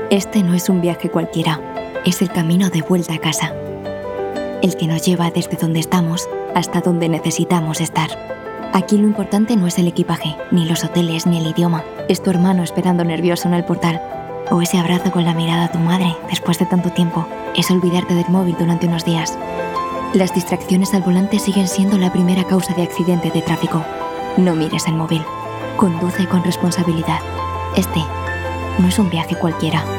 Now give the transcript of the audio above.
Este no es un viaje cualquiera, es el camino de vuelta a casa. El que nos lleva desde donde estamos hasta donde necesitamos estar. Aquí lo importante no es el equipaje, ni los hoteles, ni el idioma. Es tu hermano esperando nervioso en el portal. O ese abrazo con la mirada a tu madre después de tanto tiempo. Es olvidarte del móvil durante unos días. Las distracciones al volante siguen siendo la primera causa de accidente de tráfico. No mires el móvil. Conduce con responsabilidad. Este no es un viaje cualquiera.